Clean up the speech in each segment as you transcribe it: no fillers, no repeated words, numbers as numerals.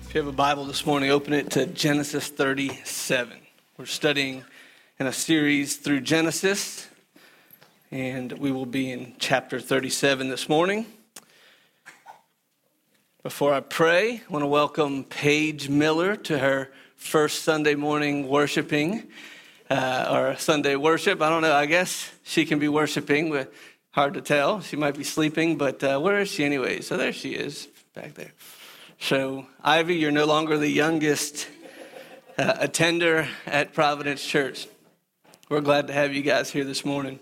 If you have a Bible this morning, open it to Genesis 37. We're studying in a series through Genesis, and we will be in chapter 37 this morning. Before I pray, I want to welcome Paige Miller to her first Sunday morning worshiping, or Sunday worship. I don't know, I guess she can be worshiping, but hard to tell. She might be sleeping, but where is she anyway? So there she is, back there. So, Ivy, you're no longer the youngest attender at Providence Church. We're glad to have you guys here this morning.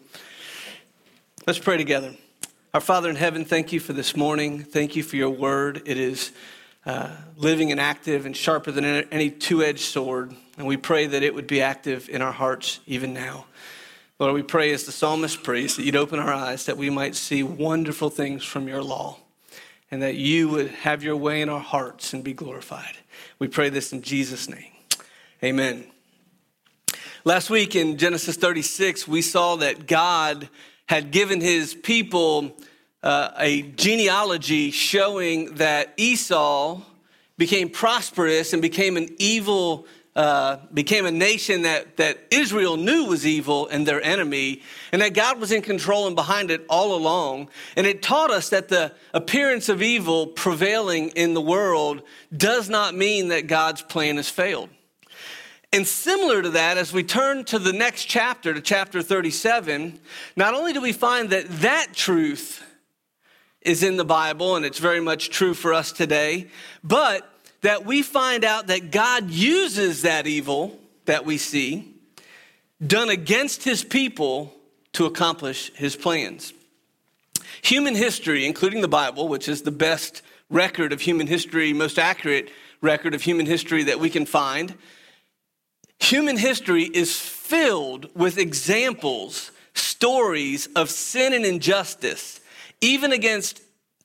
Let's pray together. Our Father in heaven, thank you for this morning. Thank you for your word. It is living and active and sharper than any two-edged sword. And we pray that it would be active in our hearts even now. Lord, we pray as the psalmist prays that you'd open our eyes that we might see wonderful things from your law, and that you would have your way in our hearts and be glorified. We pray this in Jesus' name. Amen. Last week in Genesis 36, we saw that God had given his people a genealogy showing that Esau became prosperous and became an evil became a nation that Israel knew was evil and their enemy, and that God was in control and behind it all along. And it taught us that the appearance of evil prevailing in the world does not mean that God's plan has failed. And similar to that, as we turn to the next chapter, to chapter 37, not only do we find that truth is in the Bible, and it's very much true for us today, but that we find out that God uses that evil that we see done against his people to accomplish his plans. Human history, including the Bible, which is the best record of human history, most accurate record of human history that we can find, human history is filled with examples, stories of sin and injustice, even against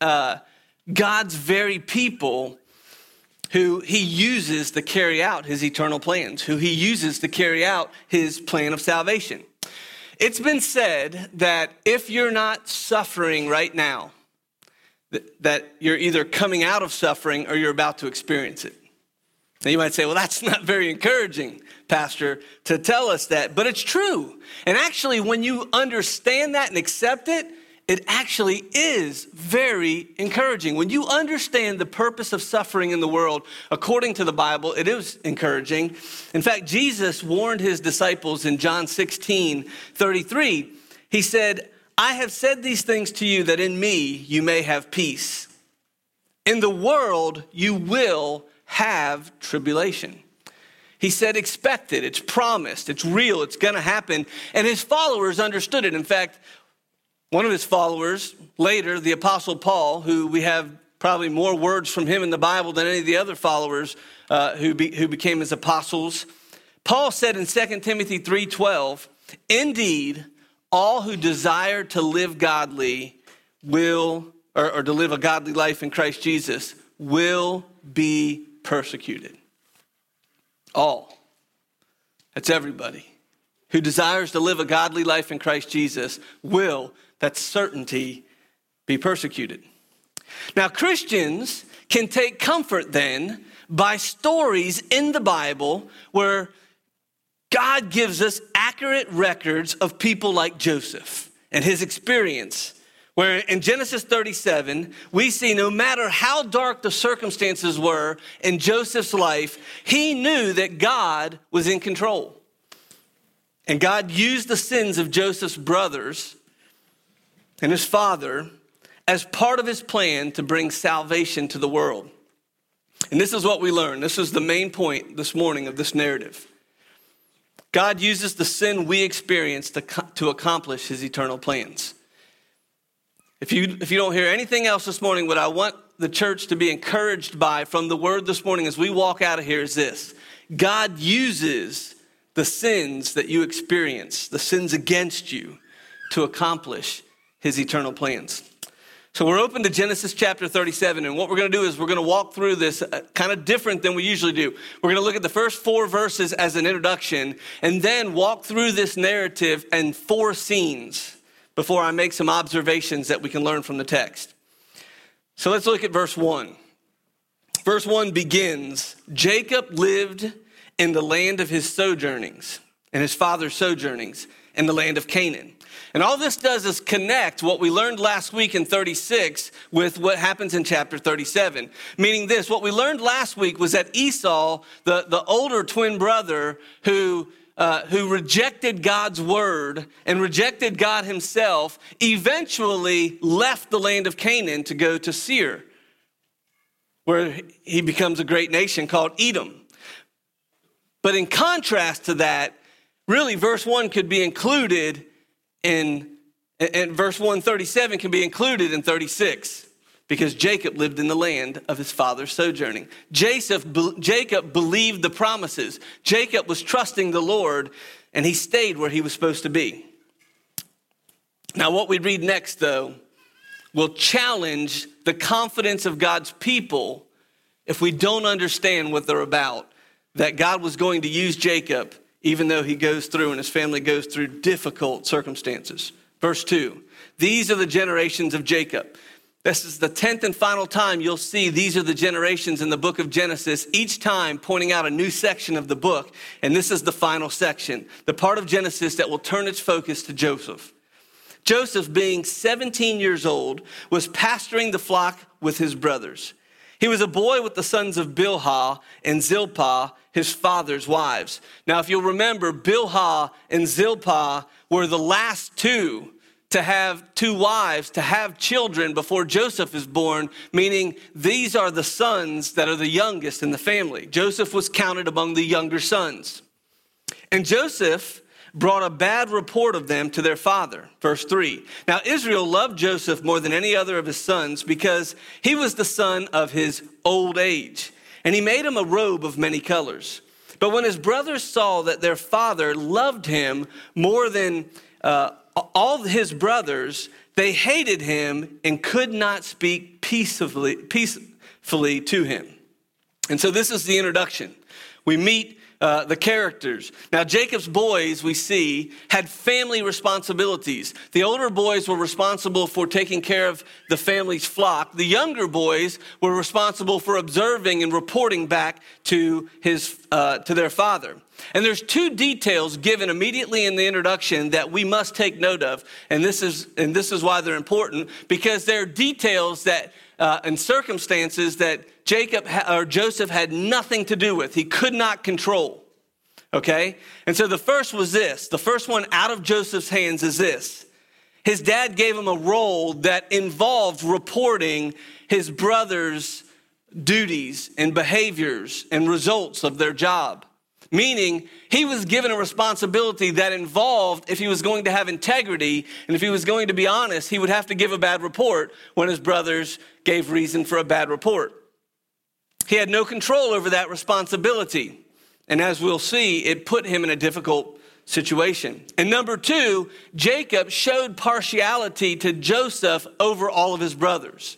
God's very people, who he uses to carry out his eternal plans, who he uses to carry out his plan of salvation. It's been said that if you're not suffering right now, that you're either coming out of suffering or you're about to experience it. Now you might say, well, that's not very encouraging, Pastor, to tell us that, but it's true. And actually, when you understand that and accept it, it actually is very encouraging. When you understand the purpose of suffering in the world, according to the Bible, it is encouraging. In fact, Jesus warned his disciples in John 16:33. He said, I have said these things to you that in me you may have peace. In the world you will have tribulation. He said, expect it. It's promised. It's real. It's going to happen. And his followers understood it. In fact, one of his followers, later, the Apostle Paul, who we have probably more words from him in the Bible than any of the other followers who became his apostles. Paul said in 2 Timothy 3:12, indeed, all who desire to live godly will, or to live a godly life in Christ Jesus, will be persecuted. All. That's everybody. Who desires to live a godly life in Christ Jesus will, that's certainty, be persecuted. Now, Christians can take comfort then by stories in the Bible where God gives us accurate records of people like Joseph and his experience. Where in Genesis 37, we see no matter how dark the circumstances were in Joseph's life, he knew that God was in control. And God used the sins of Joseph's brothers and his father as part of his plan to bring salvation to the world. And this is what we learn. This is the main point this morning of this narrative. God uses the sin we experience to accomplish his eternal plans. If you don't hear anything else this morning, what I want the church to be encouraged by from the word this morning as we walk out of here is this. God uses the sins that you experience, the sins against you, to accomplish his eternal plans. So we're open to Genesis chapter 37, and what we're going to do is we're going to walk through this kind of different than we usually do. We're going to look at the first 4 verses as an introduction, and then walk through this narrative in 4 scenes before I make some observations that we can learn from the text. So let's look at verse 1. Verse 1 begins, Jacob lived in the land of his sojournings, and his father's sojournings in the land of Canaan. And all this does is connect what we learned last week in 36 with what happens in chapter 37. Meaning this, what we learned last week was that Esau, the older twin brother who rejected God's word and rejected God himself, eventually left the land of Canaan to go to Seir, where he becomes a great nation called Edom. But in contrast to that, really verse 1 could be included and verse 137 can be included in 36 because Jacob lived in the land of his father's sojourning. Jacob believed the promises. Jacob was trusting the Lord, and he stayed where he was supposed to be. Now, what we read next, though, will challenge the confidence of God's people if we don't understand what they're about, that God was going to use Jacob even though he goes through and his family goes through difficult circumstances. Verse 2, these are the generations of Jacob. This is the 10th and final time you'll see these are the generations in the book of Genesis, each time pointing out a new section of the book. And this is the final section, the part of Genesis that will turn its focus to Joseph. Joseph, being 17 years old, was pasturing the flock with his brothers. He was a boy with the sons of Bilhah and Zilpah, his father's wives. Now, if you'll remember, Bilhah and Zilpah were the last two to have two wives, to have children before Joseph is born, meaning these are the sons that are the youngest in the family. Joseph was counted among the younger sons. And Joseph brought a bad report of them to their father. Verse 3. Now Israel loved Joseph more than any other of his sons because he was the son of his old age. And he made him a robe of many colors. But when his brothers saw that their father loved him more than all his brothers, they hated him and could not speak peacefully to him. And so this is the introduction. We meet the characters. Now, Jacob's boys, we see, had family responsibilities. The older boys were responsible for taking care of the family's flock. The younger boys were responsible for observing and reporting back to their father. And there's two details given immediately in the introduction that we must take note of. And this is why they're important, because they're details that and circumstances that Joseph had nothing to do with. He could not control. Okay? And so the first was this. The first one out of Joseph's hands is this. His dad gave him a role that involved reporting his brother's duties and behaviors and results of their job. Meaning, he was given a responsibility that involved, if he was going to have integrity and if he was going to be honest, he would have to give a bad report when his brothers gave reason for a bad report. He had no control over that responsibility. And as we'll see, it put him in a difficult situation. And number two, Jacob showed partiality to Joseph over all of his brothers.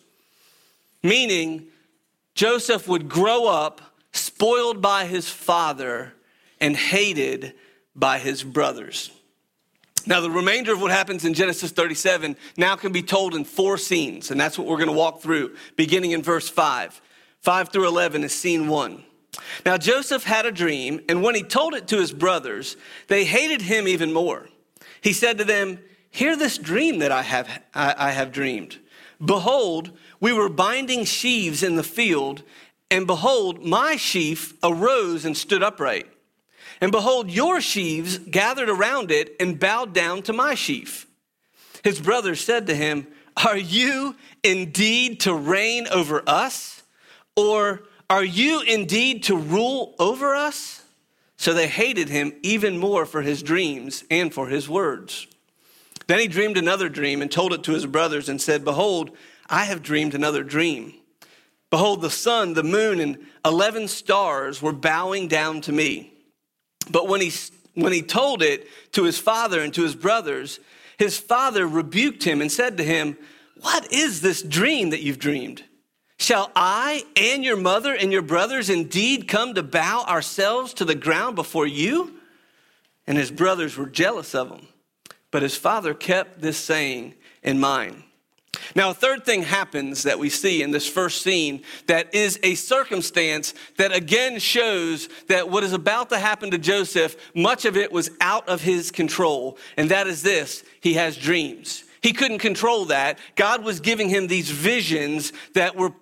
Meaning, Joseph would grow up spoiled by his father and hated by his brothers. Now, the remainder of what happens in Genesis 37 now can be told in four scenes, and that's what we're going to walk through, beginning in verse 5. 5 through 11 is scene 1. Now, Joseph had a dream, and when he told it to his brothers, they hated him even more. He said to them, "Hear this dream that I have dreamed. Behold, we were binding sheaves in the field, and behold, my sheaf arose and stood upright. And behold, your sheaves gathered around it and bowed down to my sheaf." His brothers said to him, "Are you indeed to reign over us? Or are you indeed to rule over us?" So they hated him even more for his dreams and for his words. Then he dreamed another dream and told it to his brothers and said, "Behold, I have dreamed another dream. Behold, the sun, the moon, and 11 stars were bowing down to me." But when he told it to his father and to his brothers, his father rebuked him and said to him, "What is this dream that you've dreamed? Shall I and your mother and your brothers indeed come to bow ourselves to the ground before you?" And his brothers were jealous of him. But his father kept this saying in mind. Now, a third thing happens that we see in this first scene that is a circumstance that again shows that what is about to happen to Joseph, much of it was out of his control. And that is this: he has dreams. He couldn't control that. God was giving him these visions that were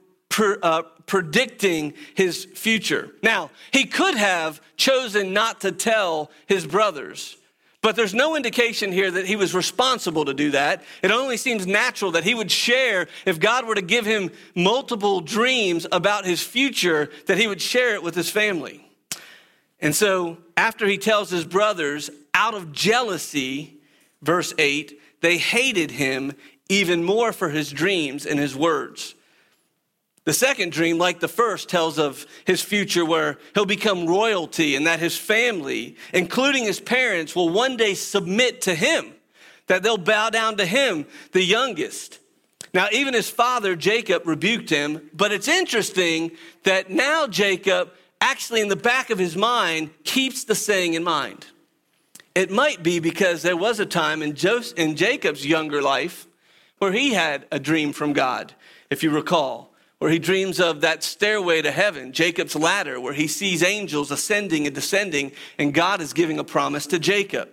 predicting his future. Now, he could have chosen not to tell his brothers, but there's no indication here that he was responsible to do that. It only seems natural that he would share, if God were to give him multiple dreams about his future, that he would share it with his family. And so after he tells his brothers, out of jealousy, verse 8, they hated him even more for his dreams and his words. The second dream, like the first, tells of his future where he'll become royalty and that his family, including his parents, will one day submit to him, that they'll bow down to him, the youngest. Now, even his father, Jacob, rebuked him, but it's interesting that now Jacob, actually in the back of his mind, keeps the saying in mind. It might be because there was a time in Jacob's younger life where he had a dream from God, if you recall, where he dreams of that stairway to heaven, Jacob's ladder, where he sees angels ascending and descending, and God is giving a promise to Jacob.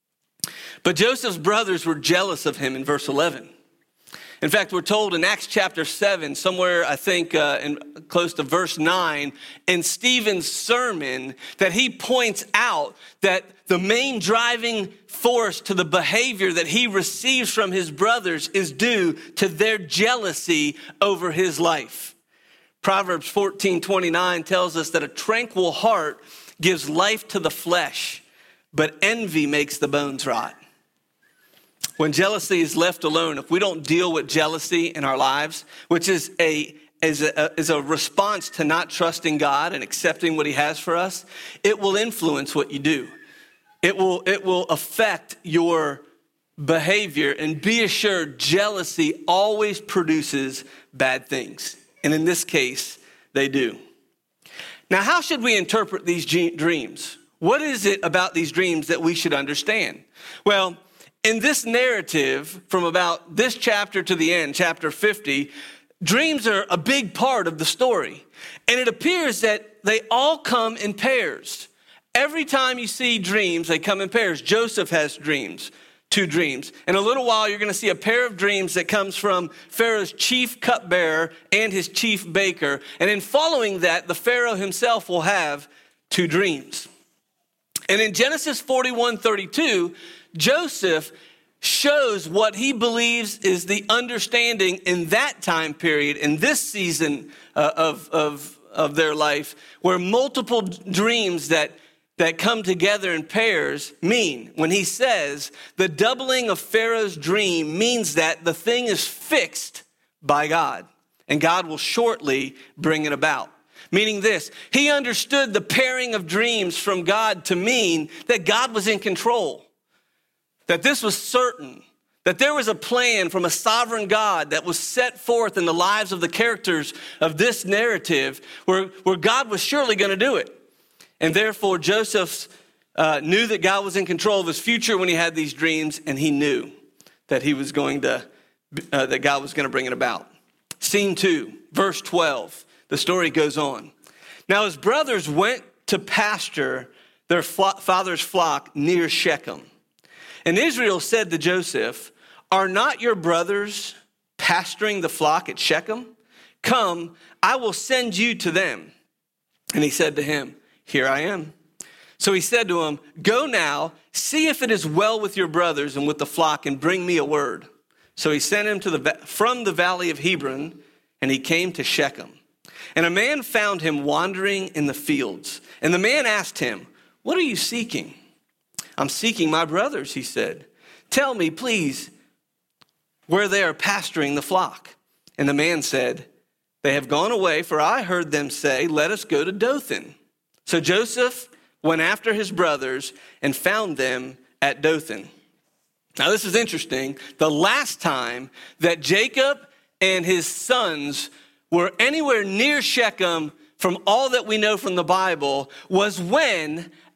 But Joseph's brothers were jealous of him in verse 11. In fact, we're told in Acts chapter 7, somewhere I think close to verse 9, in Stephen's sermon, that he points out that the main driving force to the behavior that he receives from his brothers is due to their jealousy over his life. Proverbs 14:29 tells us that a tranquil heart gives life to the flesh, but envy makes the bones rot. When jealousy is left alone, if we don't deal with jealousy in our lives, which is a response to not trusting God and accepting what he has for us, it will influence what you do. It will affect your behavior, and be assured jealousy always produces bad things. And in this case, they do. Now, how should we interpret these dreams? What is it about these dreams that we should understand? Well, in this narrative, from about this chapter to the end, chapter 50, dreams are a big part of the story. And it appears that they all come in pairs. Every time you see dreams, they come in pairs. Joseph has dreams, 2 dreams. In a little while, you're going to see a pair of dreams that comes from Pharaoh's chief cupbearer and his chief baker. And in following that, the Pharaoh himself will have 2 dreams. And in Genesis 41:32, Joseph shows what he believes is the understanding in that time period, in this season of their life, where multiple dreams that come together in pairs mean. When he says the doubling of Pharaoh's dream means that the thing is fixed by God, and God will shortly bring it about. Meaning this, he understood the pairing of dreams from God to mean that God was in control. That this was certain, that there was a plan from a sovereign God that was set forth in the lives of the characters of this narrative where God was surely going to do it. And therefore, Joseph knew that God was in control of his future when he had these dreams, and he knew that he was going to, that God was going to bring it about. Scene 2, verse 12, the story goes on. Now his brothers went to pasture their father's flock near Shechem. And Israel said to Joseph, "Are not your brothers pasturing the flock at Shechem? Come, I will send you to them." And he said to him, "Here I am." So he said to him, "Go now, see if it is well with your brothers and with the flock, and bring me a word." So he sent him from the valley of Hebron, and he came to Shechem. And a man found him wandering in the fields. And the man asked him, "What are you seeking?" "I'm seeking my brothers," he said. "Tell me, please, where they are pasturing the flock." And the man said, "They have gone away, for I heard them say, 'Let us go to Dothan.'" So Joseph went after his brothers and found them at Dothan. Now this is interesting. The last time that Jacob and his sons were anywhere near Shechem, from all that we know from the Bible, was when,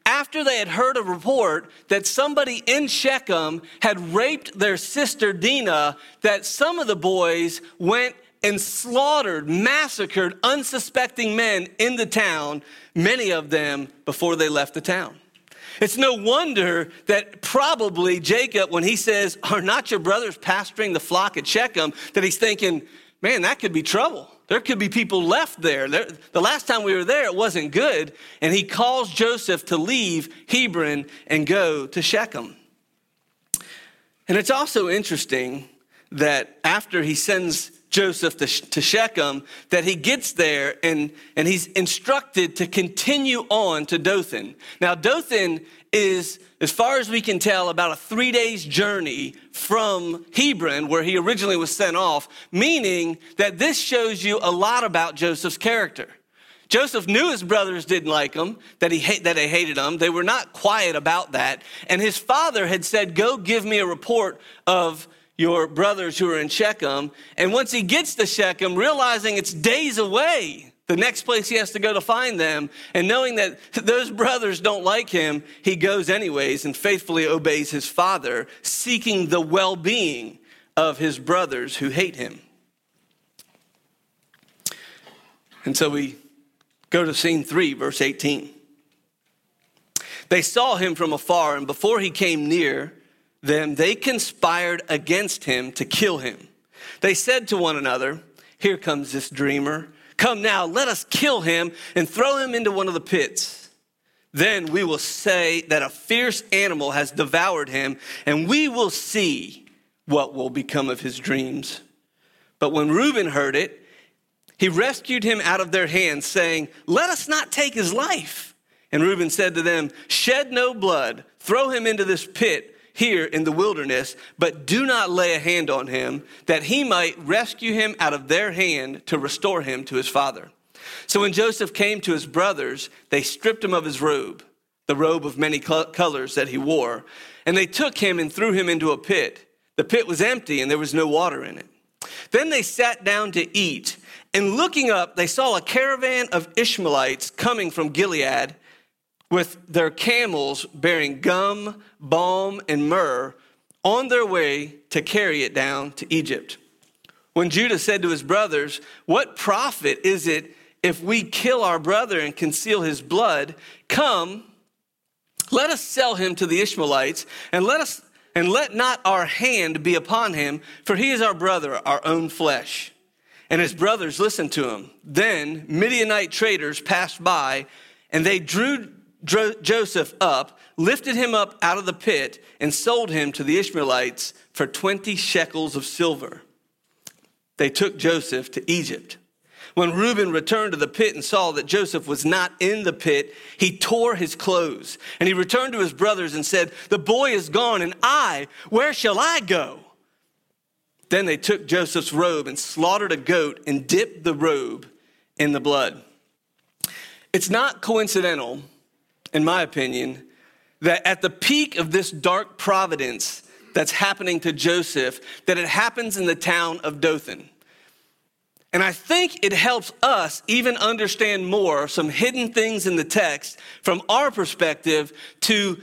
after they had heard a report that somebody in Shechem had raped their sister Dinah, that some of the boys went and slaughtered, massacred unsuspecting men in the town, many of them before they left the town. It's no wonder that probably Jacob, when he says, "Are not your brothers pasturing the flock at Shechem?" that he's thinking, man, that could be trouble. There could be people left there. The last time we were there, it wasn't good. And he calls Joseph to leave Hebron and go to Shechem. And it's also interesting that after he sends Joseph to Shechem, that he gets there and he's instructed to continue on to Dothan. Now, Dothan is, as far as we can tell, about a 3 days journey from Hebron, where he originally was sent off, meaning that this shows you a lot about Joseph's character. Joseph knew his brothers didn't like him, that they hated him. They were not quiet about that. And his father had said, "Go give me a report of your brothers who are in Shechem." And once he gets to Shechem, realizing it's days away, the next place he has to go to find them, and knowing that those brothers don't like him, he goes anyways and faithfully obeys his father, seeking the well-being of his brothers who hate him. And so we go to scene 3, verse 18. They saw him from afar, and before he came near them, they conspired against him to kill him. They said to one another, "Here comes this dreamer. Come now, let us kill him and throw him into one of the pits. Then we will say that a fierce animal has devoured him, and we will see what will become of his dreams." But when Reuben heard it, he rescued him out of their hands, saying, "Let us not take his life." And Reuben said to them, "Shed no blood, throw him into this pit here in the wilderness, but do not lay a hand on him, that he might rescue him out of their hand to restore him to his father." So when Joseph came to his brothers, they stripped him of his robe, the robe of many colors that he wore, and they took him and threw him into a pit. The pit was empty and there was no water in it. Then they sat down to eat, and looking up, they saw a caravan of Ishmaelites coming from Gilead, with their camels bearing gum, balm, and myrrh, on their way to carry it down to Egypt. When Judah said to his brothers, "What profit is it if we kill our brother and conceal his blood? Come, let us sell him to the Ishmaelites, and let not our hand be upon him, for he is our brother, our own flesh." And his brothers listened to him. Then Midianite traders passed by, and they drew Joseph up, lifted him up out of the pit, and sold him to the Ishmaelites for 20 shekels of silver. They took Joseph to Egypt. When Reuben returned to the pit and saw that Joseph was not in the pit, he tore his clothes. And he returned to his brothers and said, "The boy is gone, and where shall I go?" Then they took Joseph's robe and slaughtered a goat and dipped the robe in the blood. It's not coincidental, in my opinion, that at the peak of this dark providence that's happening to Joseph, that it happens in the town of Dothan. And I think it helps us even understand more some hidden things in the text from our perspective to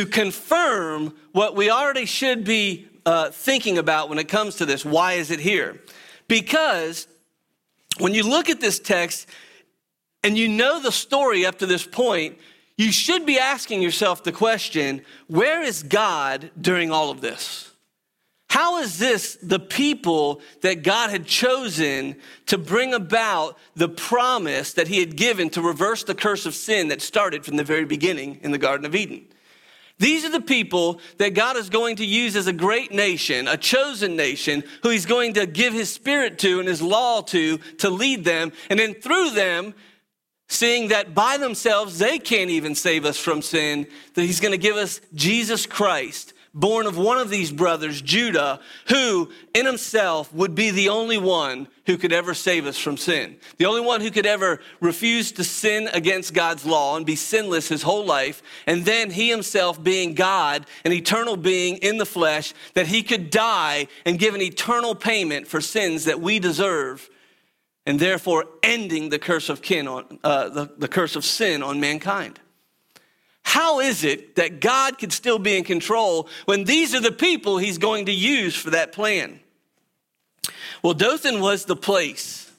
confirm what we already should be thinking about when it comes to this. Why is it here? Because when you look at this text and you know the story up to this point, you should be asking yourself the question, where is God during all of this? How is this the people that God had chosen to bring about the promise that he had given to reverse the curse of sin that started from the very beginning in the Garden of Eden? These are the people that God is going to use as a great nation, a chosen nation, who he's going to give his spirit to and his law to lead them. And then through them, seeing that by themselves they can't even save us from sin, that he's going to give us Jesus Christ, born of one of these brothers, Judah, who in himself would be the only one who could ever save us from sin. The only one who could ever refuse to sin against God's law and be sinless his whole life. And then he himself being God, an eternal being in the flesh, that he could die and give an eternal payment for sins that we deserve, and therefore ending the curse of the curse of sin on mankind. how is it that God could still be in control when these are the people he's going to use for that plan? Well, Dothan was the place,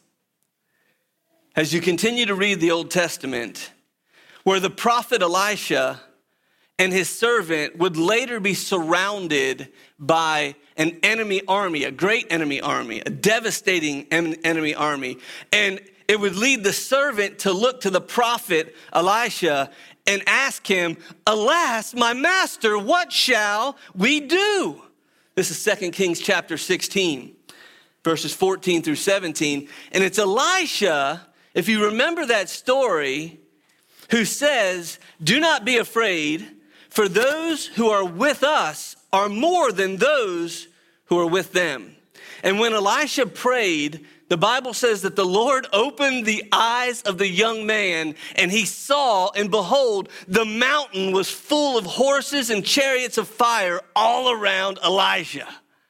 as you continue to read the Old Testament, where the prophet Elisha and his servant would later be surrounded by an enemy army, a great enemy army, a devastating enemy army. And it would lead the servant to look to the prophet Elisha and ask him, "Alas, my master, what shall we do?" This is 2 Kings chapter 16, verses 14 through 17. And it's Elisha, if you remember that story, who says, "Do not be afraid, for those who are with us are more than those who are with them." And when Elisha prayed, the Bible says that the Lord opened the eyes of the young man, and he saw, and behold, the mountain was full of horses and chariots of fire all around Elijah.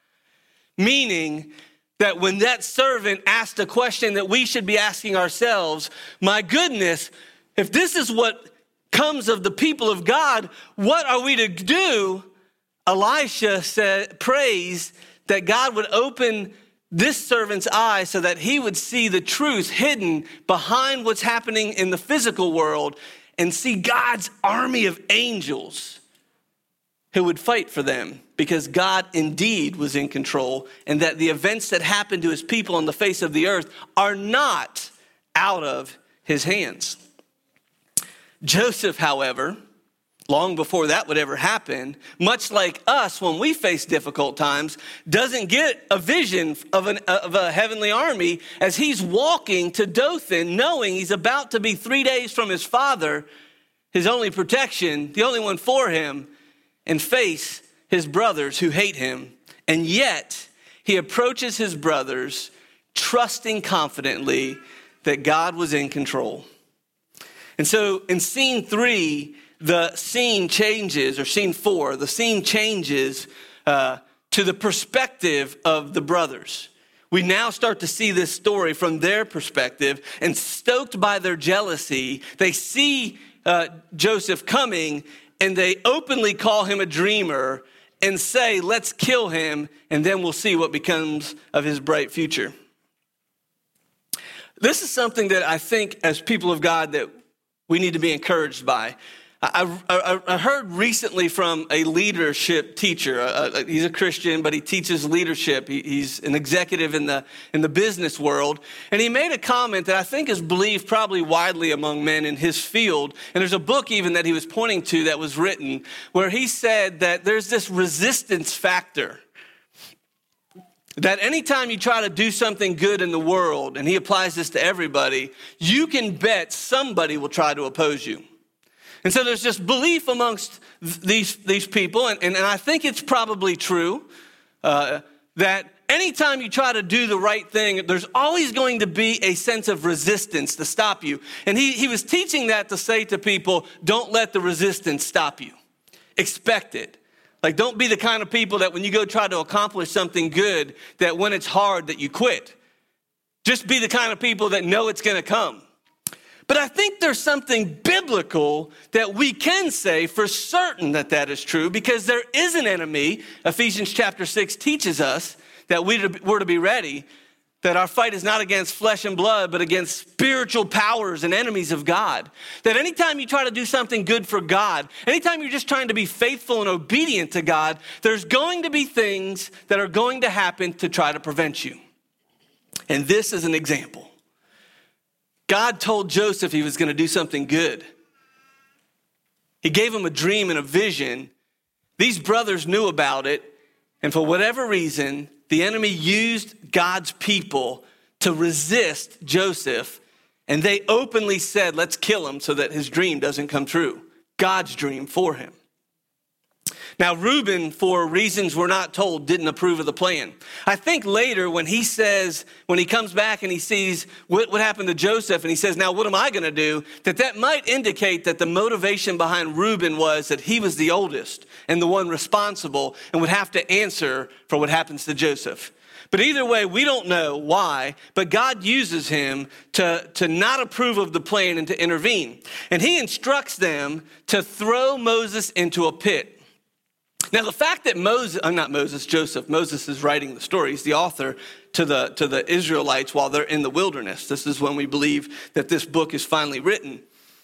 Meaning that when that servant asked a question that we should be asking ourselves, my goodness, if this is what comes of the people of God, what are we to do? Elisha prays that God would open this servant's eyes so that he would see the truth hidden behind what's happening in the physical world and see God's army of angels who would fight for them, because God indeed was in control, and that the events that happen to his people on the face of the earth are not out of his hands. Joseph, however, long before that would ever happen, much like us when we face difficult times, doesn't get a vision of a heavenly army as he's walking to Dothan, knowing he's about to be 3 days from his father, his only protection, the only one for him, and face his brothers who hate him. And yet he approaches his brothers, trusting confidently that God was in control. And so in scene 3, the scene changes, or scene 4, the scene changes to the perspective of the brothers. We now start to see this story from their perspective, and stoked by their jealousy, they see Joseph coming, and they openly call him a dreamer and say, "Let's kill him, and then we'll see what becomes of his bright future." This is something that I think as people of God that we need to be encouraged by. I heard recently from a leadership teacher. He's a Christian, but he teaches leadership. He's an executive in the business world. And he made a comment that I think is believed probably widely among men in his field. And there's a book even that he was pointing to that was written where he said that there's this resistance factor. That anytime you try to do something good in the world, and he applies this to everybody, you can bet somebody will try to oppose you. And so there's just belief amongst these people, and I think it's probably true, that anytime you try to do the right thing, there's always going to be a sense of resistance to stop you. And he was teaching that to say to people, don't let the resistance stop you. Expect it. Like, don't be the kind of people that when you go try to accomplish something good, that when it's hard that you quit. Just be the kind of people that know it's going to come. But I think there's something biblical that we can say for certain that is true, because there is an enemy. Ephesians chapter 6 teaches us that we're to be ready, that our fight is not against flesh and blood, but against spiritual powers and enemies of God. That anytime you try to do something good for God, anytime you're just trying to be faithful and obedient to God, there's going to be things that are going to happen to try to prevent you. And this is an example. God told Joseph he was going to do something good. He gave him a dream and a vision. These brothers knew about it, and for whatever reason, the enemy used God's people to resist Joseph, and they openly said, let's kill him so that his dream doesn't come true. God's dream for him. Now, Reuben, for reasons we're not told, didn't approve of the plan. I think later when he comes back and he sees what happened to Joseph and he says, now what am I going to do? That might indicate that the motivation behind Reuben was that he was the oldest and the one responsible and would have to answer for what happens to Joseph. But either way, we don't know why, but God uses him to not approve of the plan and to intervene. And he instructs them to throw Moses into a pit. Now, the fact that Joseph, Moses is writing the story. He's the author to the Israelites while they're in the wilderness. This is when we believe that this book is finally written.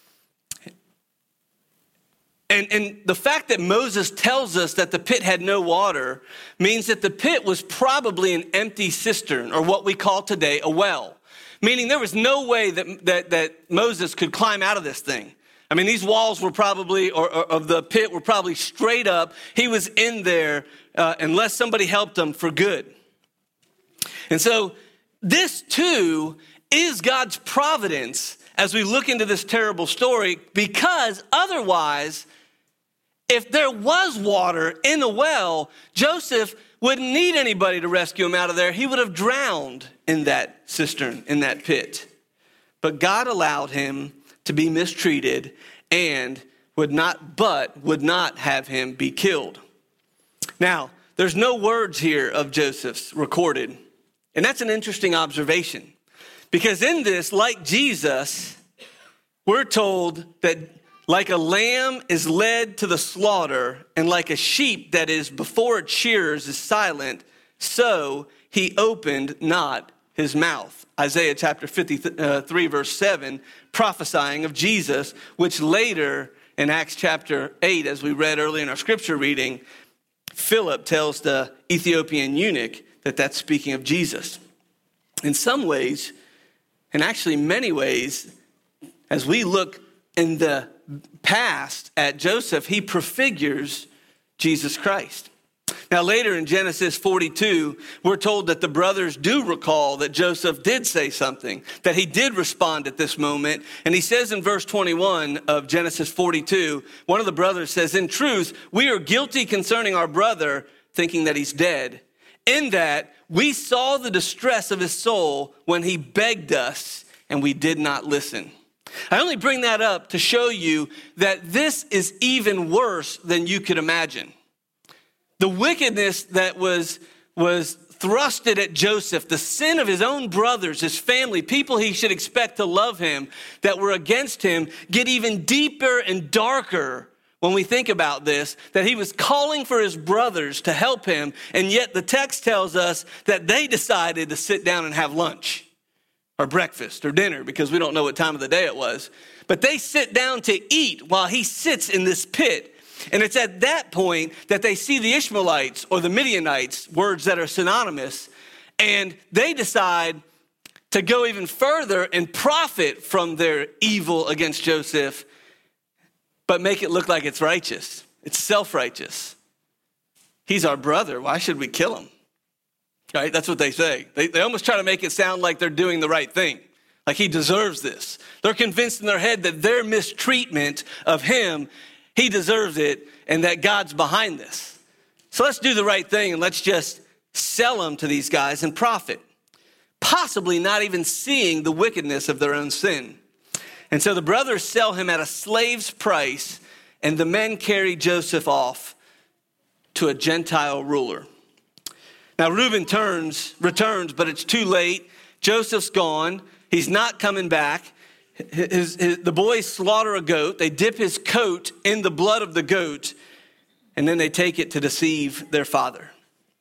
And the fact that Moses tells us that the pit had no water means that the pit was probably an empty cistern, or what we call today a well. Meaning there was no way that Moses could climb out of this thing. I mean, these walls were probably, or of the pit were probably straight up. He was in there unless somebody helped him for good. And so this too is God's providence as we look into this terrible story, because otherwise, if there was water in the well, Joseph wouldn't need anybody to rescue him out of there. He would have drowned in that cistern, in that pit. But God allowed him to be mistreated and would not have him be killed. Now, there's no words here of Joseph's recorded. And that's an interesting observation. Because in this, like Jesus, we're told that like a lamb is led to the slaughter, and like a sheep that is before its shearers is silent, so he opened not his mouth. Isaiah chapter 53, verse 7, prophesying of Jesus, which later in Acts chapter 8, as we read earlier in our scripture reading, Philip tells the Ethiopian eunuch that that's speaking of Jesus. In some ways, and actually many ways, as we look in the past at Joseph, he prefigures Jesus Christ. Now later in Genesis 42, we're told that the brothers do recall that Joseph did say something, that he did respond at this moment. And he says in verse 21 of Genesis 42, one of the brothers says, "In truth, we are guilty concerning our brother, thinking that he's dead, in that we saw the distress of his soul when he begged us, and we did not listen." I only bring that up to show you that this is even worse than you could imagine. The wickedness that was thrusted at Joseph, the sin of his own brothers, his family, people he should expect to love him, that were against him, get even deeper and darker when we think about this, that he was calling for his brothers to help him, and yet the text tells us that they decided to sit down and have lunch or breakfast or dinner, because we don't know what time of the day it was. But they sit down to eat while he sits in this pit. And it's at that point that they see the Ishmaelites or the Midianites, words that are synonymous, and they decide to go even further and profit from their evil against Joseph, but make it look like it's righteous. It's self-righteous. He's our brother. Why should we kill him? Right? That's what they say. They almost try to make it sound like they're doing the right thing, like he deserves this. They're convinced in their head that their mistreatment of him, he deserves it, and that God's behind this. So let's do the right thing and let's just sell him to these guys and profit, possibly not even seeing the wickedness of their own sin. And so the brothers sell him at a slave's price, and the men carry Joseph off to a Gentile ruler. Now Reuben returns, but it's too late. Joseph's gone. He's not coming back. The boys slaughter a goat. They dip his coat in the blood of the goat, and then they take it to deceive their father.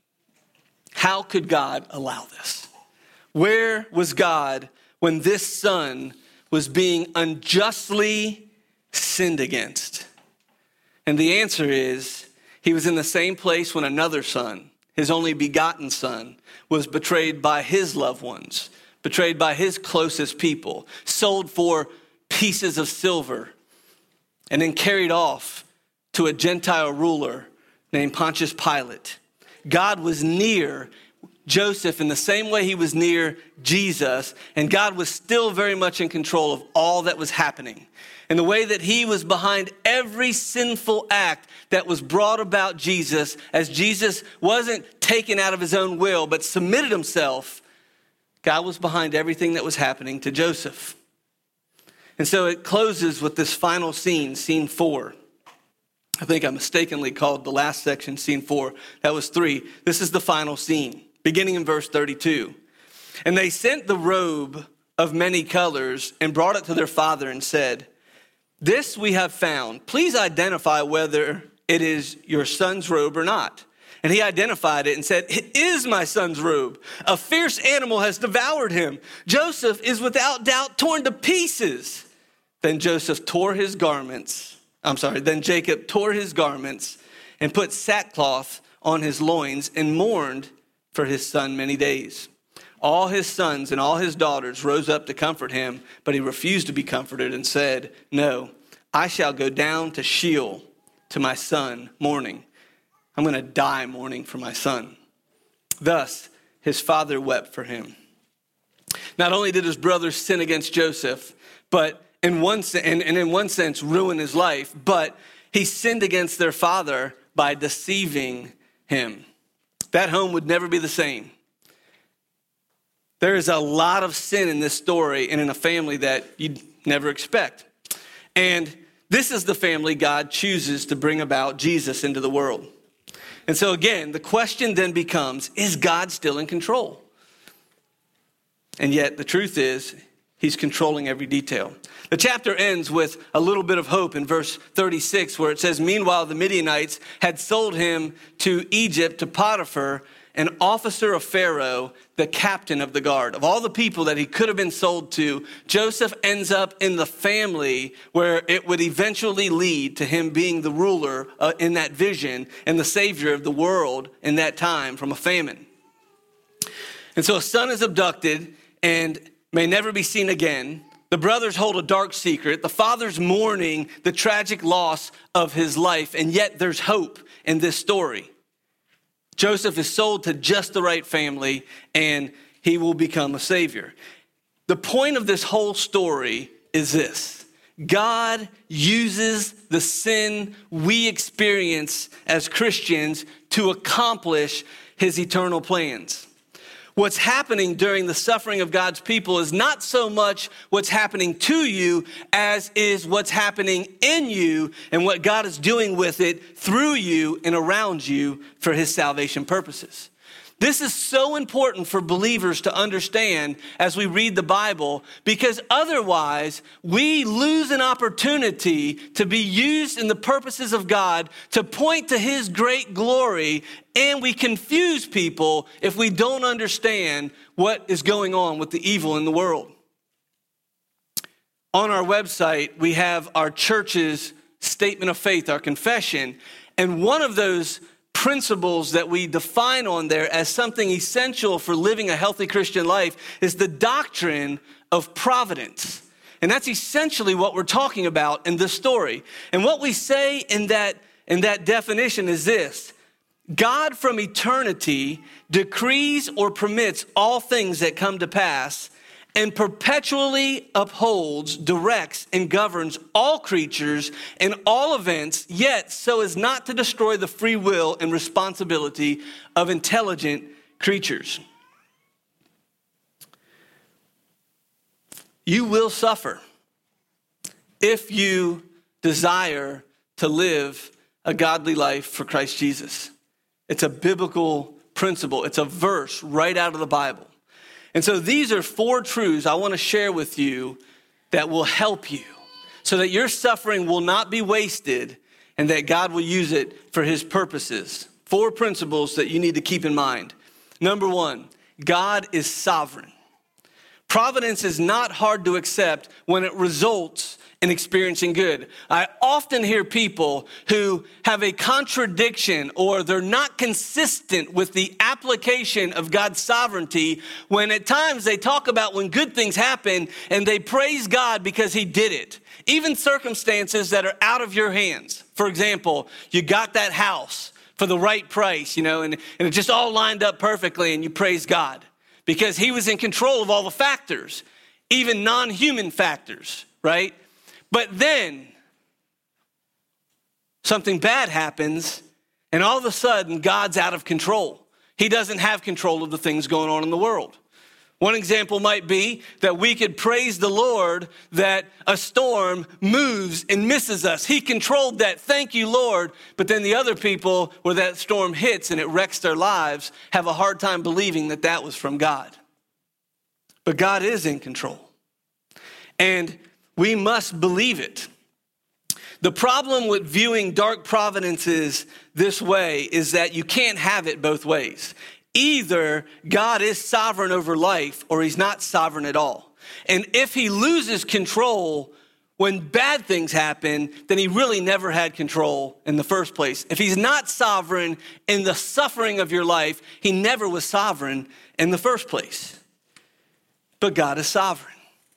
How could God allow this? Where was God when this son was being unjustly sinned against? And the answer is, he was in the same place when another son, his only begotten son, was betrayed by his loved ones, betrayed by his closest people, sold for pieces of silver, and then carried off to a Gentile ruler named Pontius Pilate. God was near Joseph in the same way he was near Jesus, and God was still very much in control of all that was happening. And the way that he was behind every sinful act that was brought about Jesus, as Jesus wasn't taken out of his own will, but submitted himself, God was behind everything that was happening to Joseph. And so it closes with this final scene, scene 4. I think I mistakenly called the last section scene 4. That was 3. This is the final scene, beginning in verse 32. And they sent the robe of many colors and brought it to their father and said, "This we have found. Please identify whether it is your son's robe or not." And he identified it and said, "It is my son's robe. A fierce animal has devoured him. Joseph is without doubt torn to pieces." Then Jacob tore his garments and put sackcloth on his loins and mourned for his son many days. All his sons and all his daughters rose up to comfort him, but he refused to be comforted and said, "No, I shall go down to Sheol to my son mourning. I'm going to die mourning for my son." Thus, his father wept for him. Not only did his brothers sin against Joseph, but in one sense ruin his life, but he sinned against their father by deceiving him. That home would never be the same. There is a lot of sin in this story and in a family that you'd never expect. And this is the family God chooses to bring about Jesus into the world. And so again, the question then becomes, is God still in control? And yet the truth is, he's controlling every detail. The chapter ends with a little bit of hope in verse 36, where it says, "Meanwhile, the Midianites had sold him to Egypt, to Potiphar, an officer of Pharaoh, the captain of the guard." Of all the people that he could have been sold to, Joseph ends up in the family where it would eventually lead to him being the ruler in that vision and the savior of the world in that time from a famine. And so a son is abducted and may never be seen again. The brothers hold a dark secret. The father's mourning the tragic loss of his life, and yet there's hope in this story. Joseph is sold to just the right family, and he will become a savior. The point of this whole story is this: God uses the sin we experience as Christians to accomplish his eternal plans. What's happening during the suffering of God's people is not so much what's happening to you as is what's happening in you and what God is doing with it through you and around you for his salvation purposes. This is so important for believers to understand as we read the Bible, because otherwise we lose an opportunity to be used in the purposes of God to point to his great glory, and we confuse people if we don't understand what is going on with the evil in the world. On our website, we have our church's statement of faith, our confession, and one of those principles that we define on there as something essential for living a healthy Christian life is the doctrine of providence. And that's essentially what we're talking about in this story. And what we say in that definition is this: God from eternity decrees or permits all things that come to pass and perpetually upholds, directs, and governs all creatures and all events, yet so as not to destroy the free will and responsibility of intelligent creatures. You will suffer if you desire to live a godly life for Christ Jesus. It's a biblical principle. It's a verse right out of the Bible. And so these are 4 truths I want to share with you that will help you so that your suffering will not be wasted and that God will use it for his purposes. 4 principles that you need to keep in mind. Number 1, God is sovereign. Providence is not hard to accept when it results in experiencing good. I often hear people who have a contradiction or they're not consistent with the application of God's sovereignty when at times they talk about when good things happen and they praise God because he did it. Even circumstances that are out of your hands. For example, you got that house. for the right price, and it just all lined up perfectly, and you praise God because he was in control of all the factors, even non-human factors, right? But then something bad happens, and all of a sudden, God's out of control. He doesn't have control of the things going on in the world. One example might be that we could praise the Lord that a storm moves and misses us. He controlled that. Thank you, Lord. But then the other people where that storm hits and it wrecks their lives have a hard time believing that that was from God. But God is in control. And we must believe it. The problem with viewing dark providences this way is that you can't have it both ways. Either God is sovereign over life or he's not sovereign at all. And if he loses control when bad things happen, then he really never had control in the first place. If he's not sovereign in the suffering of your life, he never was sovereign in the first place. But God is sovereign.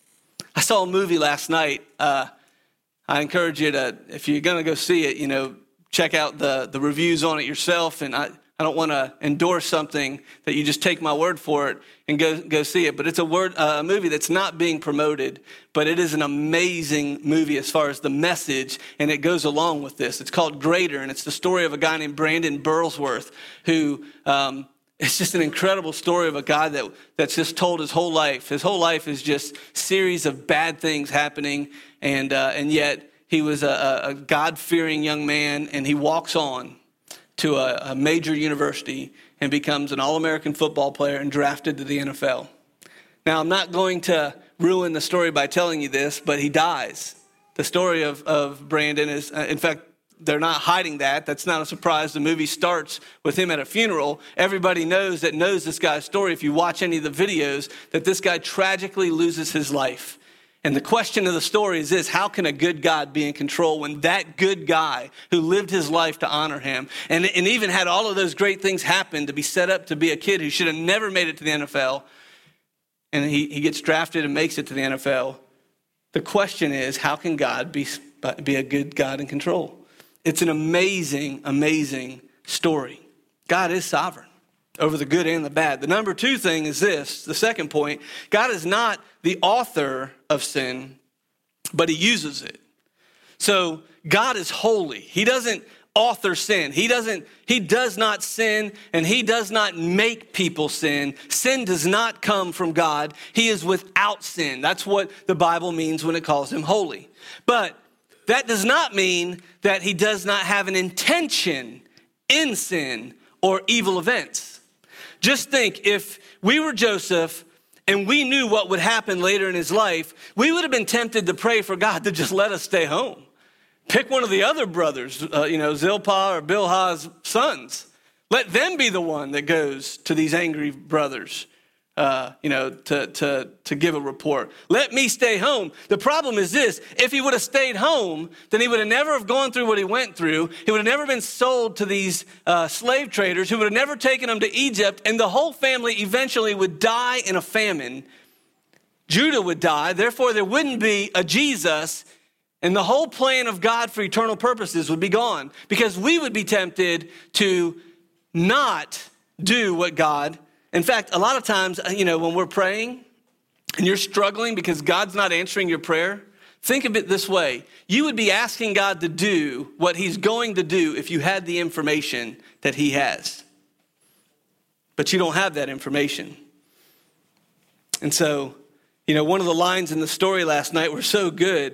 I saw a movie last night. I encourage you to, if you're going to go see it, check out the reviews on it yourself. And I don't want to endorse something that you just take my word for it and go see it. But it's a movie that's not being promoted, but it is an amazing movie as far as the message, and it goes along with this. It's called Greater, and it's the story of a guy named Brandon Burlsworth who it's just an incredible story of a guy that's just told his whole life. His whole life is just series of bad things happening, and yet he was a God-fearing young man, and he walks on to a major university and becomes an All-American football player and drafted to the NFL. Now, I'm not going to ruin the story by telling you this, but he dies. The story of Brandon is, in fact, they're not hiding that. That's not a surprise. The movie starts with him at a funeral. Everybody knows this guy's story, if you watch any of the videos, that this guy tragically loses his life. And the question of the story is this: how can a good God be in control when that good guy who lived his life to honor him and even had all of those great things happen to be set up to be a kid who should have never made it to the NFL, and he gets drafted and makes it to the NFL? The question is, how can God be a good God in control? It's an amazing, amazing story. God is sovereign over the good and the bad. The number two thing is this, the second point: God is not the author of sin, but he uses it. So God is holy. He doesn't author sin. He does not sin, and he does not make people sin. Sin does not come from God. He is without sin. That's what the Bible means when it calls him holy. But that does not mean that he does not have an intention in sin or evil events. Just think, if we were Joseph and we knew what would happen later in his life, we would have been tempted to pray for God to just let us stay home. Pick one of the other brothers, Zilpah or Bilhah's sons. Let them be the one that goes to these angry brothers, to give a report. Let me stay home. The problem is this: if he would have stayed home, then he would have never have gone through what he went through. He would have never been sold to these slave traders who would have never taken him to Egypt, and the whole family eventually would die in a famine. Judah would die. Therefore, there wouldn't be a Jesus, and the whole plan of God for eternal purposes would be gone, because we would be tempted to not do what God. In fact, a lot of times, when we're praying and you're struggling because God's not answering your prayer, think of it this way: you would be asking God to do what he's going to do if you had the information that he has. But you don't have that information. And so, one of the lines in the story last night were so good.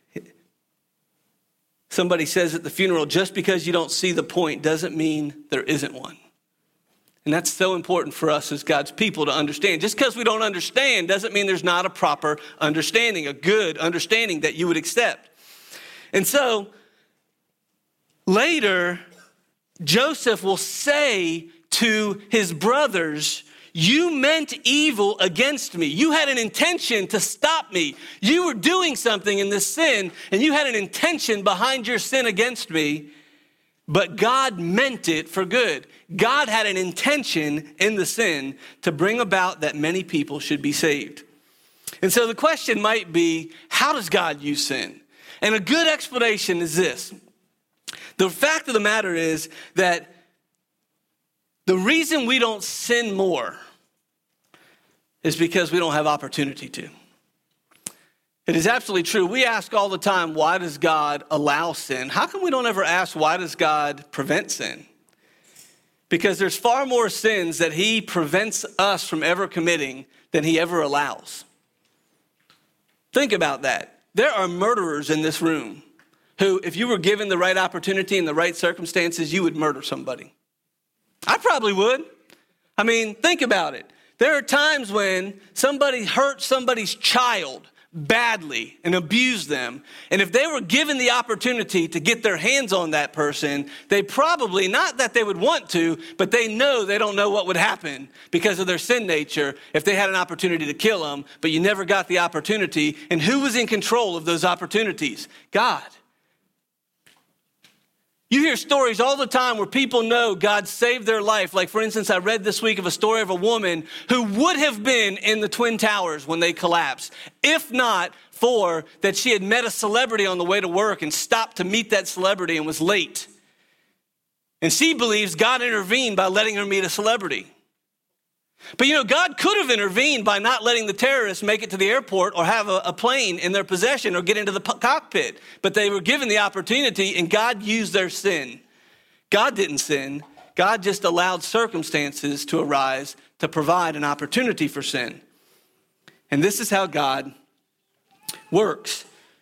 Somebody says at the funeral, just because you don't see the point doesn't mean there isn't one. And that's so important for us as God's people to understand. Just because we don't understand doesn't mean there's not a proper understanding, a good understanding that you would accept. And so later, Joseph will say to his brothers, you meant evil against me. You had an intention to stop me. You were doing something in this sin, and you had an intention behind your sin against me. But God meant it for good. God had an intention in the sin to bring about that many people should be saved. And so the question might be, how does God use sin? And a good explanation is this. The fact of the matter is that The reason we don't sin more is because we don't have opportunity to. It is absolutely true. We ask all the time, why does God allow sin? How come we don't ever ask, why does God prevent sin? Because there's far more sins that he prevents us from ever committing than he ever allows. Think about that. There are murderers in this room who, if you were given the right opportunity and the right circumstances, you would murder somebody. I probably would. I mean, think about it. There are times when somebody hurt somebody's child badly and abused them. And if they were given the opportunity to get their hands on that person, they probably, not that they would want to, but they don't know what would happen because of their sin nature if they had an opportunity to kill them, but you never got the opportunity. And who was in control of those opportunities? God. You hear stories all the time where people know God saved their life. Like, for instance, I read this week of a story of a woman who would have been in the Twin Towers when they collapsed, if not for that she had met a celebrity on the way to work and stopped to meet that celebrity and was late. And she believes God intervened by letting her meet a celebrity. But God could have intervened by not letting the terrorists make it to the airport or have a plane in their possession or get into the cockpit. But they were given the opportunity, and God used their sin. God didn't sin. God just allowed circumstances to arise to provide an opportunity for sin. And this is how God works.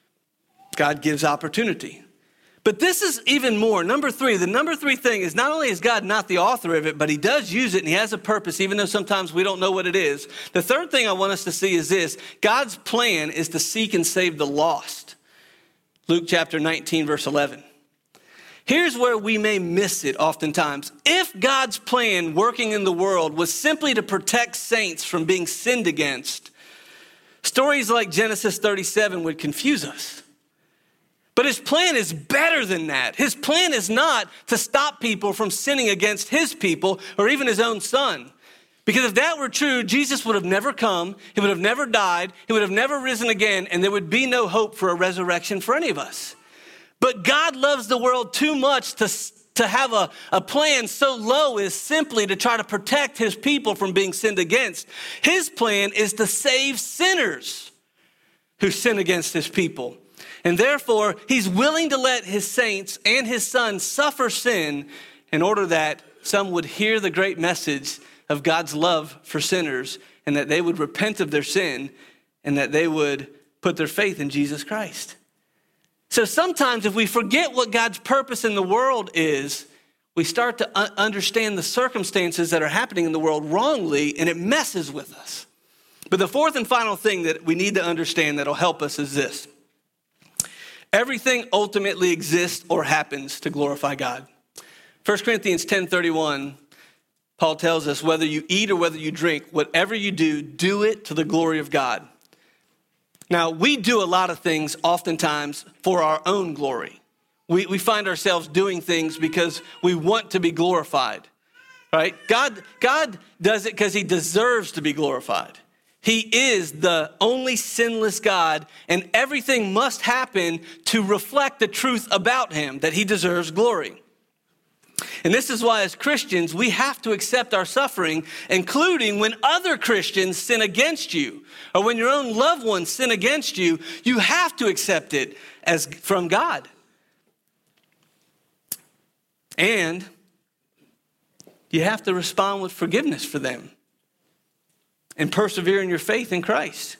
God gives opportunity. But this is even more. Number three, the number three thing is not only is God not the author of it, but he does use it and he has a purpose, even though sometimes we don't know what it is. The third thing I want us to see is this. God's plan is to seek and save the lost. Luke chapter 19, verse 11. Here's where we may miss it oftentimes. If God's plan working in the world was simply to protect saints from being sinned against, stories like Genesis 37 would confuse us. But his plan is better than that. His plan is not to stop people from sinning against his people or even his own son. Because if that were true, Jesus would have never come, he would have never died, he would have never risen again, and there would be no hope for a resurrection for any of us. But God loves the world too much to have a plan so low as simply to try to protect his people from being sinned against. His plan is to save sinners who sin against his people. And therefore, he's willing to let his saints and his son suffer sin in order that some would hear the great message of God's love for sinners and that they would repent of their sin and that they would put their faith in Jesus Christ. So sometimes if we forget what God's purpose in the world is, we start to understand the circumstances that are happening in the world wrongly, and it messes with us. But the fourth and final thing that we need to understand that'll help us is this. Everything ultimately exists or happens to glorify God. 1 Corinthians 10:31, Paul tells us, whether you eat or whether you drink, whatever you do, do it to the glory of God. Now, we do a lot of things oftentimes for our own glory. We find ourselves doing things because we want to be glorified, right? God does it because he deserves to be glorified. He is the only sinless God, and everything must happen to reflect the truth about him, that he deserves glory. And this is why as Christians, we have to accept our suffering, including when other Christians sin against you, or when your own loved ones sin against you, you have to accept it as from God. And you have to respond with forgiveness for them and persevere in your faith in Christ.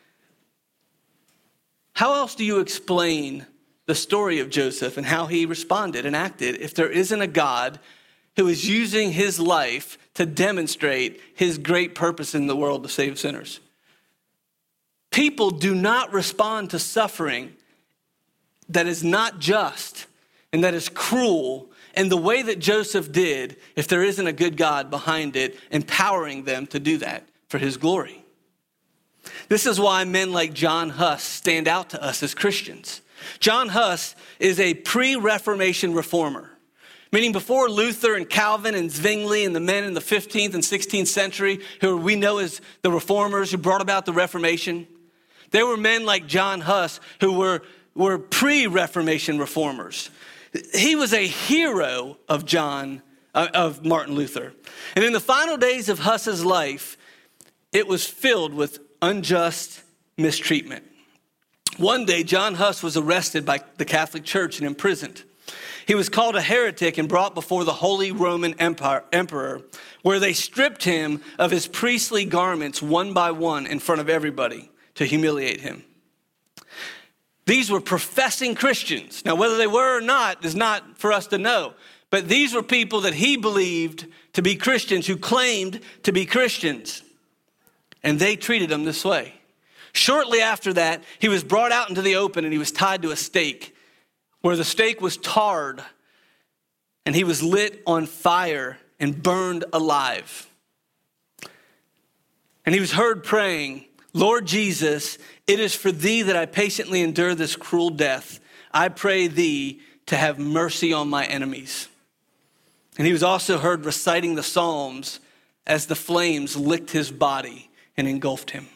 How else do you explain the story of Joseph and how he responded and acted if there isn't a God who is using his life to demonstrate his great purpose in the world to save sinners? People do not respond to suffering that is not just and that is cruel in the way that Joseph did if there isn't a good God behind it, empowering them to do that for his glory. This is why men like John Huss stand out to us as Christians. John Huss is a pre-Reformation reformer, meaning before Luther and Calvin and Zwingli and the men in the 15th and 16th century who we know as the reformers who brought about the Reformation. There were men like John Huss who were pre-Reformation reformers. He was a hero of John of Martin Luther. And in the final days of Huss's life, it was filled with unjust mistreatment. One day, John Huss was arrested by the Catholic Church and imprisoned. He was called a heretic and brought before the Holy Roman Emperor, where they stripped him of his priestly garments one by one in front of everybody to humiliate him. These were professing Christians. Now, whether they were or not is not for us to know. But these were people that he believed to be Christians, who claimed to be Christians. And they treated him this way. Shortly after that, he was brought out into the open and he was tied to a stake, where the stake was tarred and he was lit on fire and burned alive. And he was heard praying, "Lord Jesus, it is for thee that I patiently endure this cruel death. I pray thee to have mercy on my enemies." And he was also heard reciting the Psalms as the flames licked his body and engulfed him.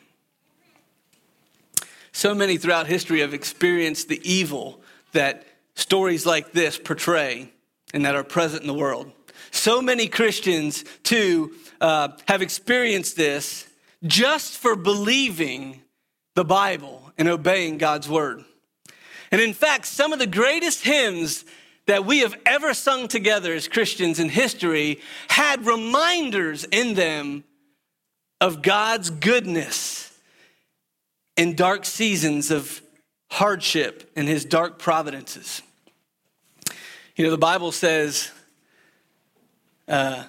So many throughout history have experienced the evil that stories like this portray and that are present in the world. So many Christians, too, have experienced this just for believing the Bible and obeying God's word. And in fact, some of the greatest hymns that we have ever sung together as Christians in history had reminders in them of God's goodness in dark seasons of hardship and his dark providences. You know, the Bible says that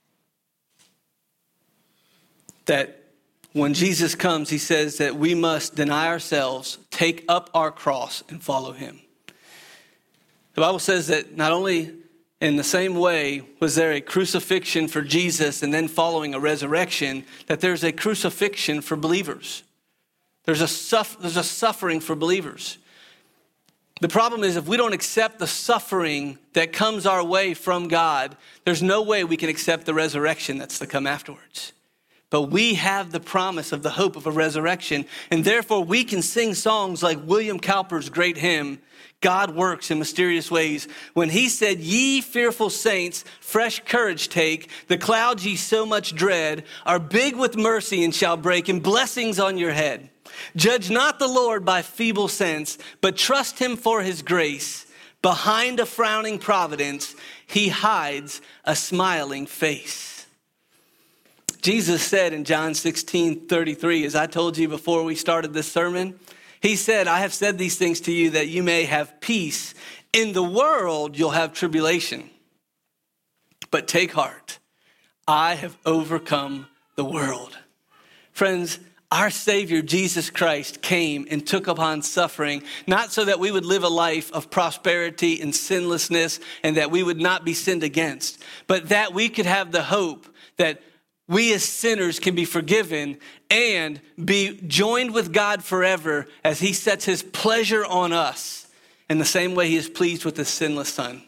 when Jesus comes, he says that we must deny ourselves, take up our cross, and follow him. The Bible says that not only in the same way was there a crucifixion for Jesus and then following a resurrection, that there's a crucifixion for believers. There's a suffering for believers. The problem is, if we don't accept the suffering that comes our way from God, there's no way we can accept the resurrection that's to come afterwards. But we have the promise of the hope of a resurrection, and therefore we can sing songs like William Cowper's great hymn, "God Works in Mysterious Ways," when he said, "Ye fearful saints, fresh courage take, the clouds ye so much dread are big with mercy and shall break, and blessings on your head. Judge not the Lord by feeble sense, but trust him for his grace. Behind a frowning providence, he hides a smiling face." Jesus said in John 16:33, as I told you before we started this sermon, he said, "I have said these things to you that you may have peace. In the world, you'll have tribulation. But take heart, I have overcome the world." Friends, our Savior, Jesus Christ, came and took upon suffering, not so that we would live a life of prosperity and sinlessness and that we would not be sinned against, but that we could have the hope that we as sinners can be forgiven and be joined with God forever as he sets his pleasure on us in the same way he is pleased with his sinless Son.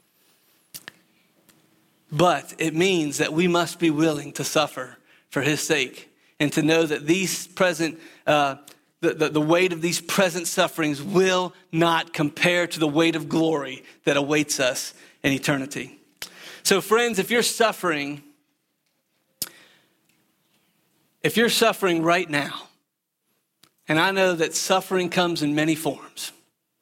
But it means that we must be willing to suffer for his sake and to know that these present, the weight of these present sufferings will not compare to the weight of glory that awaits us in eternity. So friends, if you're suffering right now, and I know that suffering comes in many forms.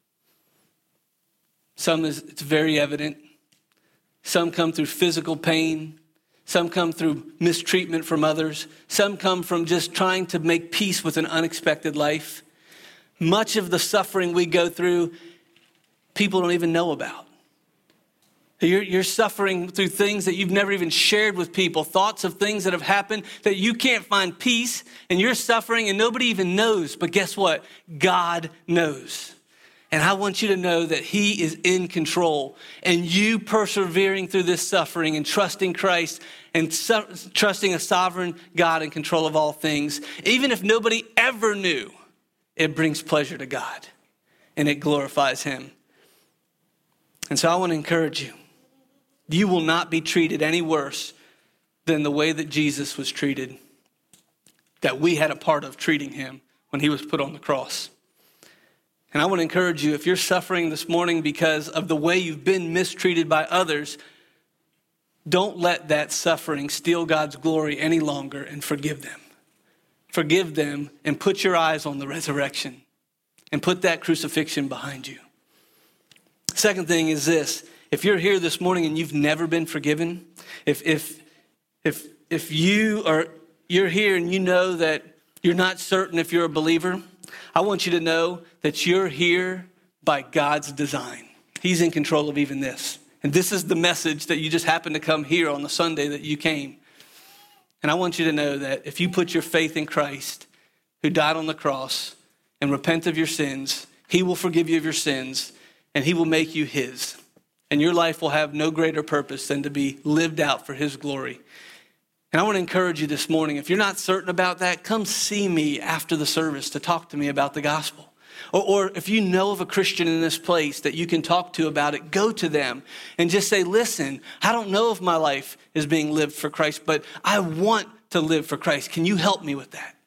It's very evident. Some come through physical pain. Some come through mistreatment from others. Some come from just trying to make peace with an unexpected life. Much of the suffering we go through, people don't even know about. You're suffering through things that you've never even shared with people, thoughts of things that have happened that you can't find peace, and you're suffering and nobody even knows. But guess what? God knows. And I want you to know that he is in control, and you persevering through this suffering and trusting Christ and trusting a sovereign God in control of all things, even if nobody ever knew, it brings pleasure to God and it glorifies him. And so I want to encourage you. You will not be treated any worse than the way that Jesus was treated, that we had a part of treating him when he was put on the cross. And I want to encourage you, if you're suffering this morning because of the way you've been mistreated by others, don't let that suffering steal God's glory any longer, and forgive them. Forgive them and put your eyes on the resurrection and put that crucifixion behind you. Second thing is this. If you're here this morning and you've never been forgiven, if you're here and you know that you're not certain if you're a believer, I want you to know that you're here by God's design. He's in control of even this. And this is the message that you just happened to come here on the Sunday that you came. And I want you to know that if you put your faith in Christ, who died on the cross, and repent of your sins, he will forgive you of your sins, and he will make you his. And your life will have no greater purpose than to be lived out for his glory. And I want to encourage you this morning, if you're not certain about that, come see me after the service to talk to me about the gospel. Or if you know of a Christian in this place that you can talk to about it, go to them and just say, listen, I don't know if my life is being lived for Christ, but I want to live for Christ. Can you help me with that?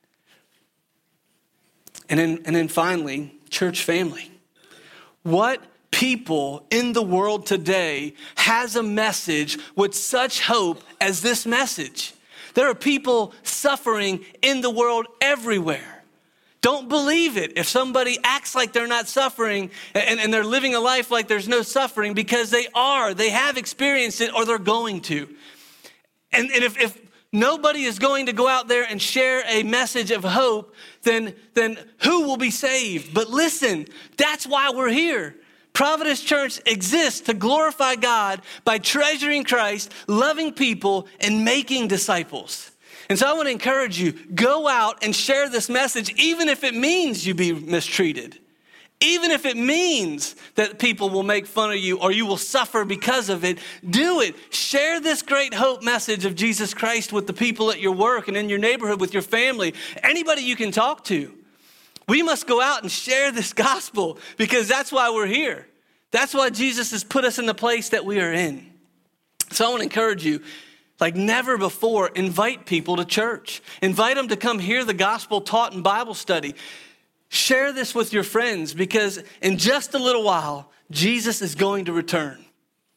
And then finally, church family. What people in the world today has a message with such hope as this message? There are people suffering in the world everywhere. Don't believe it if somebody acts like they're not suffering and they're living a life like there's no suffering, because they are. They have experienced it, or they're going to. And if nobody is going to go out there and share a message of hope, then who will be saved? But listen, that's why we're here. Providence Church exists to glorify God by treasuring Christ, loving people, and making disciples. And so I want to encourage you, go out and share this message, even if it means you be mistreated. Even if it means that people will make fun of you or you will suffer because of it, do it. Share this great hope message of Jesus Christ with the people at your work and in your neighborhood, with your family, anybody you can talk to. We must go out and share this gospel, because that's why we're here. That's why Jesus has put us in the place that we are in. So I want to encourage you, like never before, invite people to church. Invite them to come hear the gospel taught in Bible study. Share this with your friends, because in just a little while, Jesus is going to return.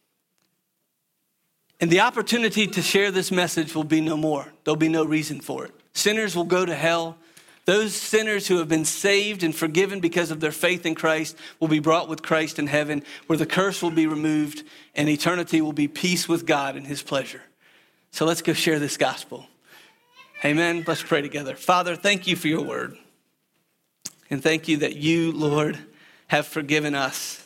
And the opportunity to share this message will be no more. There'll be no reason for it. Sinners will go to hell. Those sinners who have been saved and forgiven because of their faith in Christ will be brought with Christ in heaven, where the curse will be removed and eternity will be peace with God and his pleasure. So let's go share this gospel. Amen. Let's pray together. Father, thank you for your word. And thank you that you, Lord, have forgiven us.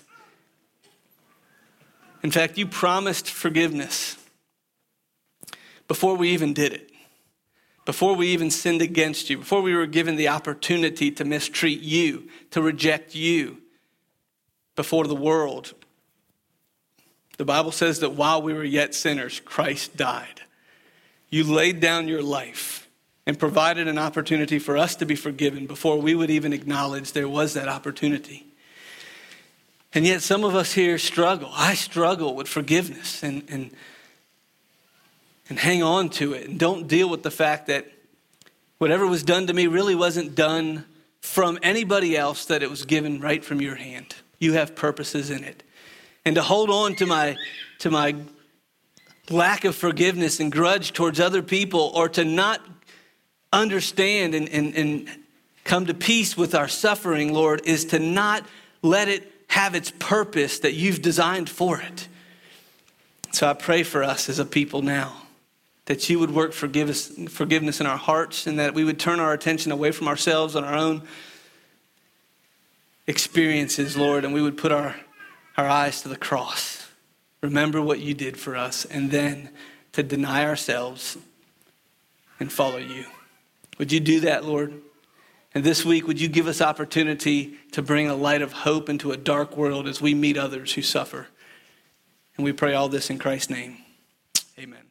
In fact, you promised forgiveness before we even did it. Before we even sinned against you. Before we were given the opportunity to mistreat you, to reject you before the world. The Bible says that while we were yet sinners, Christ died. You laid down your life and provided an opportunity for us to be forgiven before we would even acknowledge there was that opportunity. And yet some of us here struggle. I struggle with forgiveness and hang on to it and don't deal with the fact that whatever was done to me really wasn't done from anybody else, that it was given right from your hand. You have purposes in it. And to hold on to my lack of forgiveness and grudge towards other people, or to not understand and come to peace with our suffering, Lord, is to not let it have its purpose that you've designed for it. So I pray for us as a people now, that you would work forgiveness in our hearts, and that we would turn our attention away from ourselves and our own experiences, Lord, and we would put our eyes to the cross. Remember what you did for us, and then to deny ourselves and follow you. Would you do that, Lord? And this week, would you give us opportunity to bring a light of hope into a dark world as we meet others who suffer? And we pray all this in Christ's name. Amen.